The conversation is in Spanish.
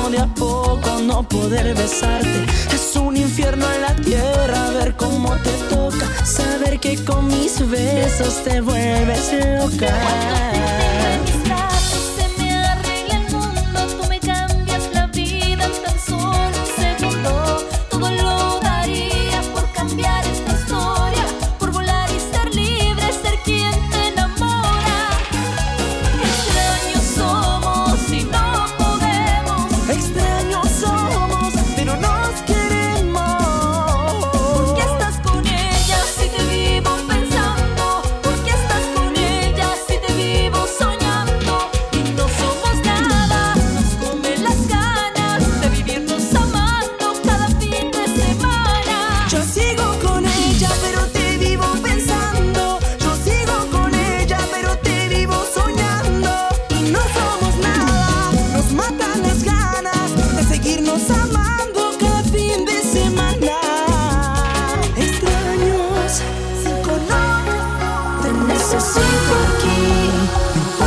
de a poco no poder besarte. Es un infierno en la tierra ver cómo te toca, saber que con mis besos te vuelves loca.